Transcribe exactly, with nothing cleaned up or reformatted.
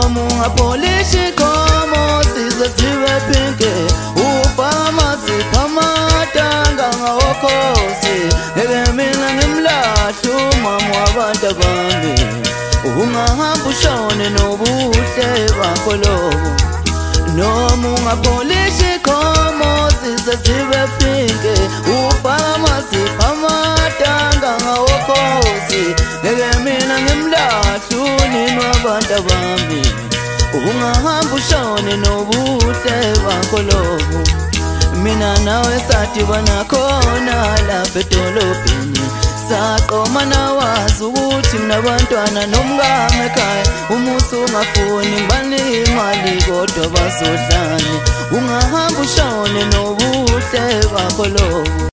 noma ungapolishi khomo size sibe phinke ufama siphamatanga ngawokhosi ngeke mina ngimlahla umama wabantu abami ungahamba ushone nobuhle bakho lobo noma ungapolishi khomo size sibe phinke ufama siphamatanga ngawokhosi ngeke mina ngimlahla unini wabantu abami ungahamba ushone nobuhle bakho lobo mina nawe sadibana khona lapha edolobheni saqoma nawazi ukuthi kunabantwana nomngane ekhaya umusa ungafuni ngibanike imali kodwa bazodlani ungahamba ushone nobuhle bakho lobo.